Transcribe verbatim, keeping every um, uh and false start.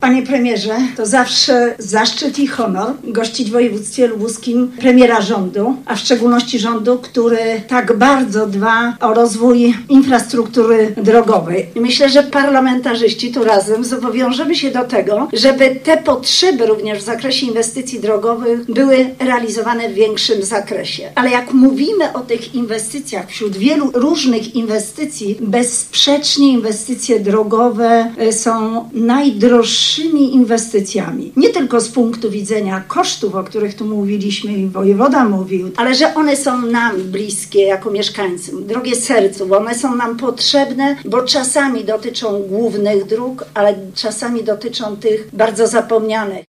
Panie premierze, to zawsze zaszczyt i honor gościć w województwie lubuskim premiera rządu, a w szczególności rządu, który tak bardzo dba o rozwój infrastruktury drogowej. Myślę, że parlamentarzyści tu razem zobowiążemy się do tego, żeby te potrzeby również w zakresie inwestycji drogowych były realizowane w większym zakresie. Ale jak mówimy o tych inwestycjach, wśród wielu różnych inwestycji, bezsprzecznie inwestycje drogowe są najdroższymi inwestycjami. Nie tylko z punktu widzenia kosztów, o których tu mówiliśmy i wojewoda mówił, ale że one są nam bliskie jako mieszkańcom, drogie sercu, bo one są nam potrzebne, bo czasami dotyczą głównych dróg, ale czasami dotyczą tych bardzo zapomnianych.